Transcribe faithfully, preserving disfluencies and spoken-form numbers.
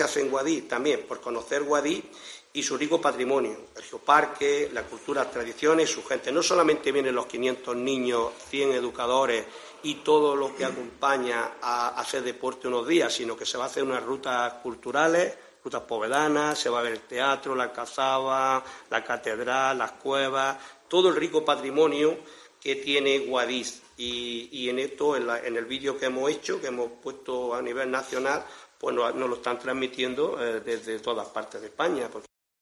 hace en Guadix también por conocer Guadix y su rico patrimonio, el geoparque, la cultura, las tradiciones y su gente. No solamente vienen los quinientos niños, cien educadores y todo lo que acompaña a, a hacer deporte unos días, sino que se va a hacer unas rutas culturales, rutas povedanas, se va a ver el teatro, la alcazaba, la catedral, las cuevas, todo el rico patrimonio que tiene Guadix. Y, y en esto, en, la, en el vídeo que hemos hecho, que hemos puesto a nivel nacional, pues nos, nos lo están transmitiendo eh, desde todas partes de España. Porque